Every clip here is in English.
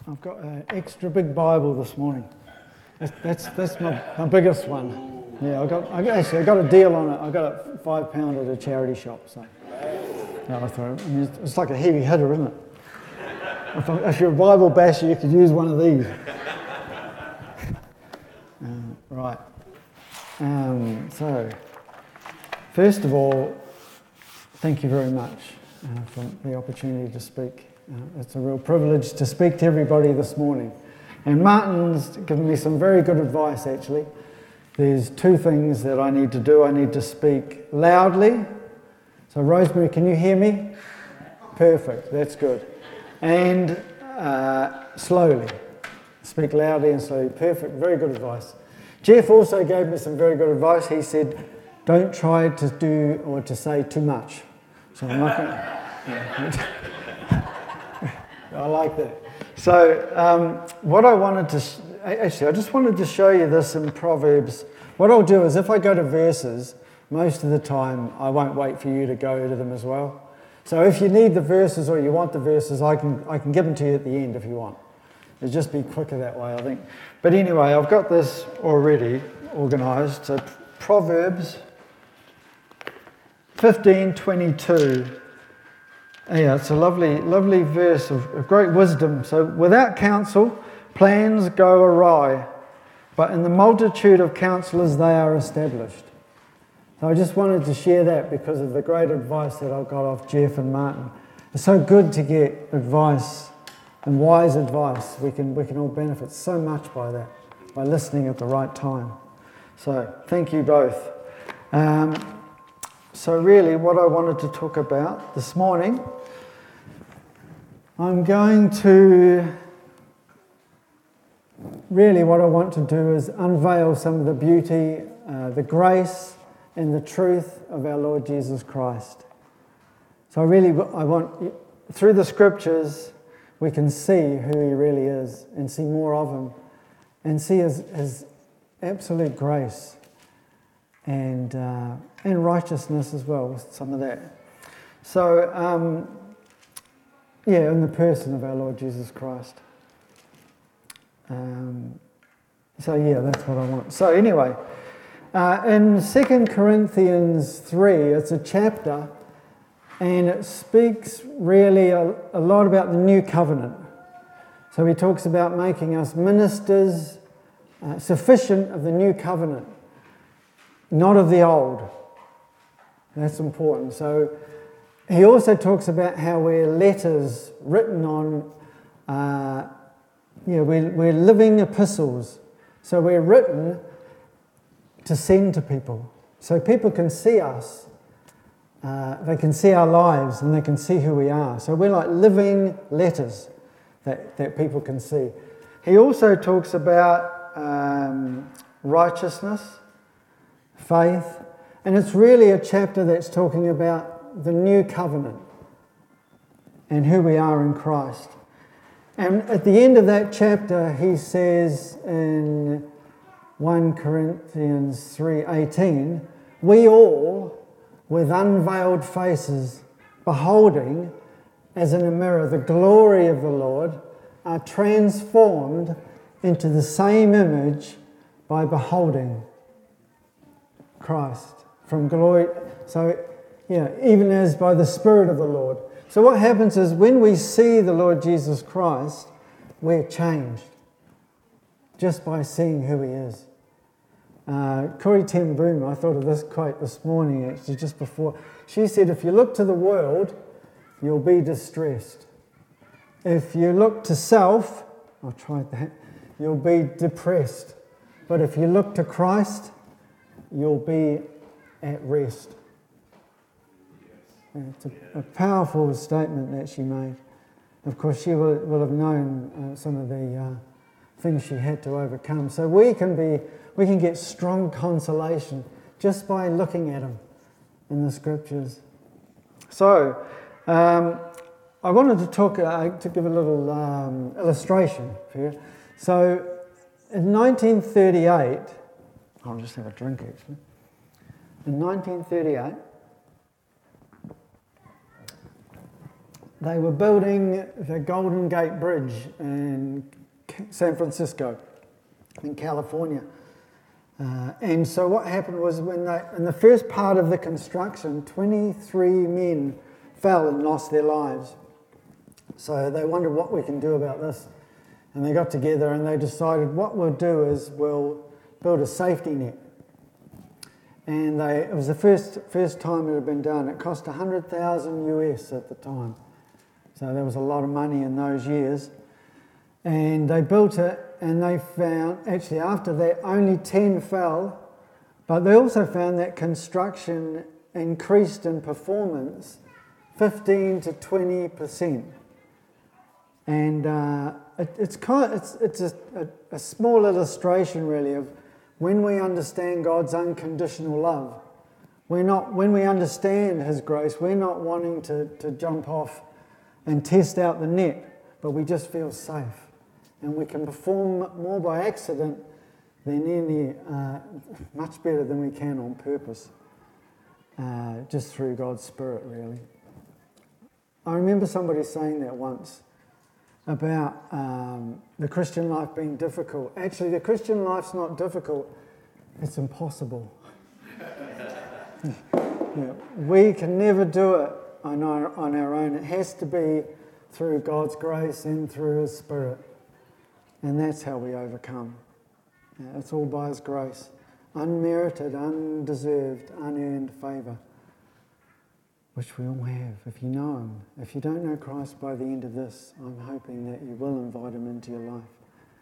I've got an extra big Bible this morning. That's my biggest one. Yeah, I got a deal on it. I got it £5 at a charity shop. So yeah, it's like a heavy hitter, isn't it? If you're a Bible basher, you could use one of these. Right. So, first of all, thank you very much for the opportunity to speak. It's a real privilege to speak to everybody this morning. And Martin's given me some very good advice, actually. There's two things that I need to do. I need to speak loudly. So, Rosemary, can you hear me? Perfect, that's good. And slowly. Speak loudly and slowly. Perfect, very good advice. Jeff also gave me some very good advice. He said, don't try to do or to say too much. So I'm not going to... I like that. So what I wanted to... Actually, I just wanted to show you this in Proverbs. What I'll do is if I go to verses, most of the time I won't wait for you to go to them as well. So if you need the verses or you want the verses, I can give them to you at the end if you want. It'll just be quicker that way, I think. But anyway, I've got this already organised. So Proverbs 15:22. Yeah, it's a lovely verse of great wisdom. So, without counsel, plans go awry, but in the multitude of counsellors they are established. So I just wanted to share that because of the great advice that I got off Jeff and Martin. It's so good to get advice and wise advice. We can all benefit so much by that, by listening at the right time. So thank you both. So really what I wanted to talk about this morning, really what I want to do is unveil some of the beauty, the grace and the truth of our Lord Jesus Christ. So I want, through the scriptures, we can see who he really is and see more of him and see his absolute grace and righteousness as well, with some of that. So, in the person of our Lord Jesus Christ. That's what I want. So anyway, in 2 Corinthians 3, it's a chapter, and it speaks really a lot about the new covenant. So he talks about making us ministers sufficient of the new covenant, not of the old. That's important. So he also talks about how we're letters written on, we're living epistles. So we're written to send to people. So people can see us. They can see our lives and they can see who we are. So we're like living letters that people can see. He also talks about righteousness, faith, and it's really a chapter that's talking about the new covenant and who we are in Christ. And at the end of that chapter, he says in 1 Corinthians 3:18, we all, with unveiled faces, beholding, as in a mirror, the glory of the Lord, are transformed into the same image by beholding Christ from glory. So, even as by the Spirit of the Lord. So what happens is when we see the Lord Jesus Christ, we're changed just by seeing who he is. Corrie ten Boom, I thought of this quote this morning, actually, just before. She said, if you look to the world, you'll be distressed. If you look to self, I've tried that, you'll be depressed. But if you look to Christ, you'll be at rest. It's a powerful statement that she made. Of course, she will have known some of the things she had to overcome. So we can get strong consolation just by looking at him in the scriptures. So I wanted to talk to give a little illustration for you. So in 1938, I'll just have a drink actually. In 1938, they were building the Golden Gate Bridge in San Francisco, in California. And so what happened was in the first part of the construction, 23 men fell and lost their lives. So they wondered what we can do about this. And they got together and they decided what we'll do is we'll build a safety net. And it was the first time it had been done. It cost $100,000 US at the time. So there was a lot of money in those years. And they built it, and they found, actually after that, only 10 fell. But they also found that construction increased in performance 15 to 20%. And it's a small illustration really of when we understand God's unconditional love. When we understand His grace, we're not wanting to jump off and test out the net, but we just feel safe. And we can perform more by accident than much better than we can on purpose, just through God's Spirit, really. I remember somebody saying that once about the Christian life being difficult. Actually, the Christian life's not difficult, it's impossible. Yeah, we can never do it on our own. It has to be through God's grace and through His Spirit. And that's how we overcome. It's all by His grace. Unmerited, undeserved, unearned favour, which we all have if you know Him. If you don't know Christ by the end of this, I'm hoping that you will invite Him into your life.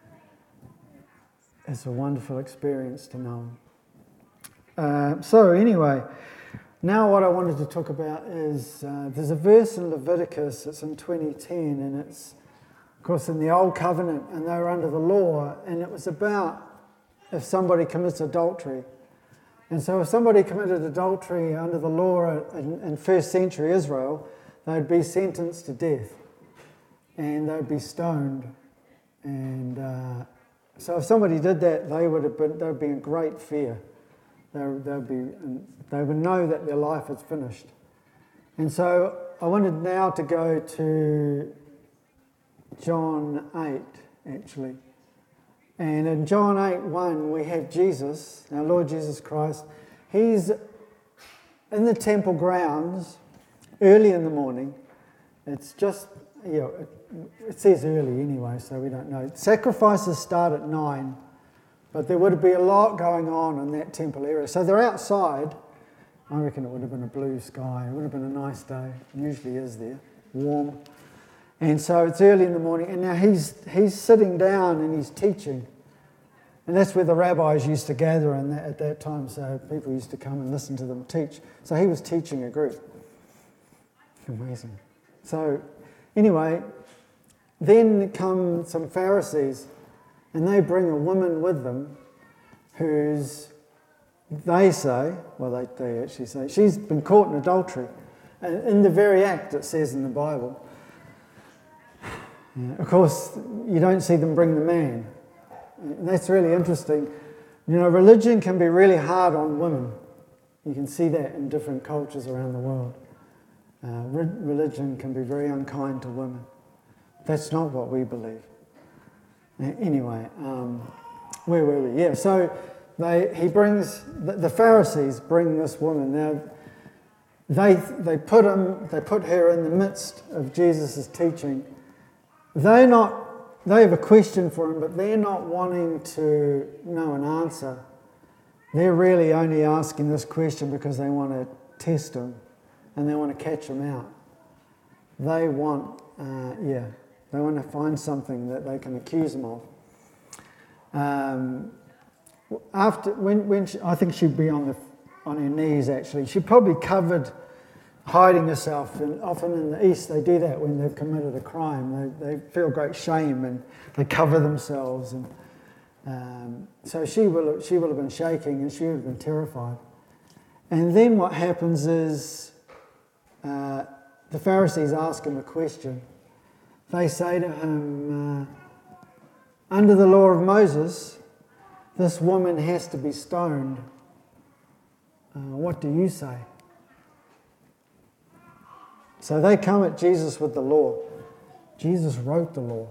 It's a wonderful experience to know Him. So anyway, now what I wanted to talk about is there's a verse in Leviticus, it's in 20:10, and it's, of course, in the Old Covenant, and they were under the law, and it was about if somebody commits adultery. And so if somebody committed adultery under the law in first century Israel, they'd be sentenced to death, and they'd be stoned. And so if somebody did that, they'd be in great fear. They would know that their life is finished. And so I wanted now to go to John 8, actually. And in John 8:1, we have Jesus, our Lord Jesus Christ. He's in the temple grounds early in the morning. It's just, it says early anyway, so we don't know. Sacrifices start at 9, but there would be a lot going on in that temple area. So they're outside. I reckon it would have been a blue sky. It would have been a nice day. It usually is there, warm. And so it's early in the morning, and now he's sitting down and he's teaching. And that's where the rabbis used to gather at that time, so people used to come and listen to them teach. So he was teaching a group. Amazing. So anyway, then come some Pharisees, and they bring a woman with them who's, they actually say, she's been caught in adultery. And in the very act, it says in the Bible. Of course, you don't see them bring the man. And that's really interesting. Religion can be really hard on women. You can see that in different cultures around the world. Religion can be very unkind to women. That's not what we believe. Anyway, where were we? Yeah, so the Pharisees bring this woman. Now, they put her in the midst of Jesus' teaching. They have a question for him, but they're not wanting to know an answer. They're really only asking this question because they want to test him and they want to catch him out. They want to find something that they can accuse him of. I think she'd be on her knees actually. She probably covered, hiding herself, and often in the East they do that when they've committed a crime. They feel great shame and they cover themselves, and so she will have been shaking and she would have been terrified. And then what happens is the Pharisees ask him a question. They say to him, under the law of Moses, this woman has to be stoned. What do you say? So they come at Jesus with the law. Jesus wrote the law.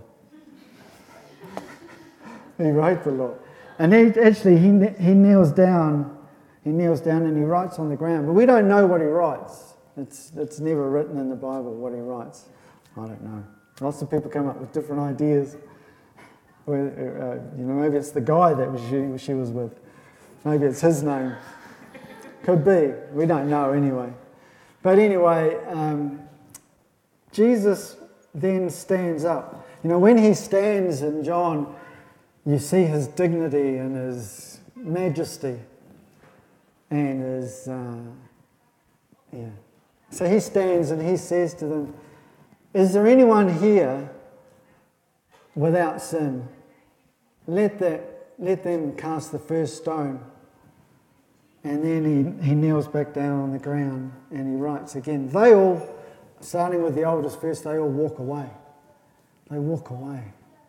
He wrote the law. And he kneels down. He kneels down and he writes on the ground. But we don't know what he writes. It's never written in the Bible what he writes. I don't know. Lots of people come up with different ideas. Maybe it's the guy that she was with. Maybe it's his name. Could be. We don't know anyway. But anyway, Jesus then stands up. When he stands in John, you see his dignity and his majesty and his, So he stands and he says to them, "Is there anyone here without sin? Let them cast the first stone." And then he kneels back down on the ground and he writes again. They all, starting with the oldest first, they all walk away. They walk away.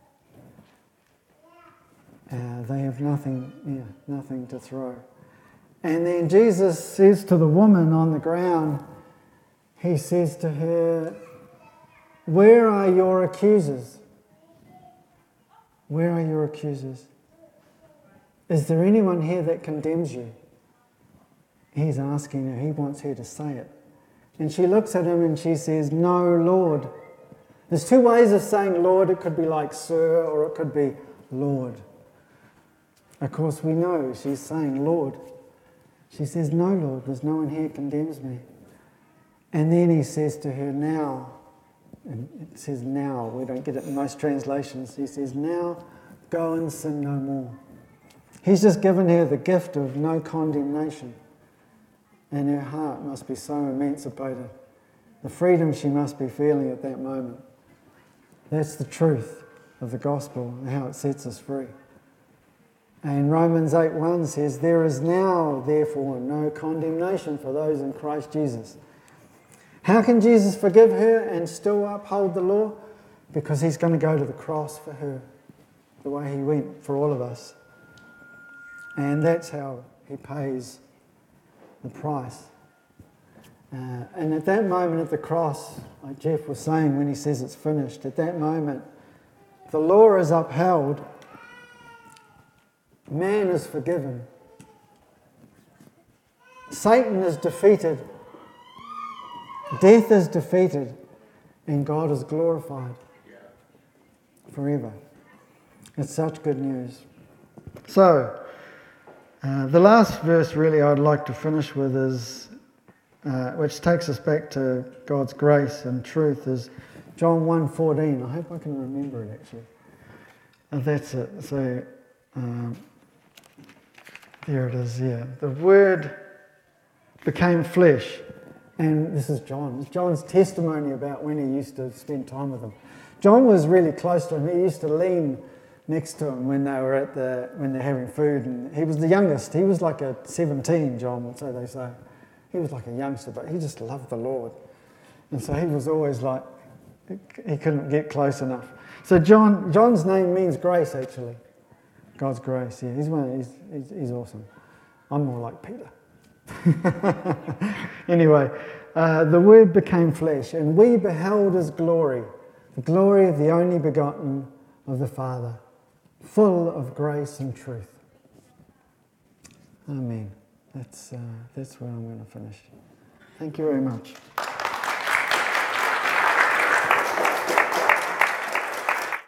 They have nothing to throw. And then Jesus says to the woman on the ground, he says to her, "Where are your accusers? Where are your accusers? Is there anyone here that condemns you?" He's asking her, he wants her to say it. And she looks at him and she says, "No, Lord." There's two ways of saying Lord. It could be like Sir, or it could be Lord. Of course, we know she's saying Lord. She says, "No, Lord, there's no one here condemns me." And then he says to her, "Now," and it says now, we don't get it in most translations. He says, "Now go and sin no more." He's just given her the gift of no condemnation. And her heart must be so emancipated. The freedom she must be feeling at that moment. That's the truth of the gospel and how it sets us free. And Romans 8:1 says, "There is now, therefore, no condemnation for those in Christ Jesus." How can Jesus forgive her and still uphold the law? Because he's going to go to the cross for her, the way he went for all of us. And that's how he pays the price. And at that moment at the cross, like Jeff was saying when he says it's finished, at that moment, the law is upheld, man is forgiven, Satan is defeated, death is defeated, and God is glorified forever. It's such good news. So, the last verse really I'd like to finish with is, which takes us back to God's grace and truth, is John 1:14. I hope I can remember it actually. That's it. So, there it is, yeah. The Word became flesh. And this is John. It's John's testimony about when he used to spend time with him. John was really close to him. He used to lean next to him when they're having food. And he was the youngest. He was like a 17, John, so they say. He was like a youngster, but he just loved the Lord. And so he was always like, he couldn't get close enough. So John's name means grace, actually. God's grace, yeah. He's awesome. I'm more like Peter. Anyway, the Word became flesh, and we beheld his glory, the glory of the only begotten of the Father, full of grace and truth. Amen. That's where I'm going to finish. Thank you very much.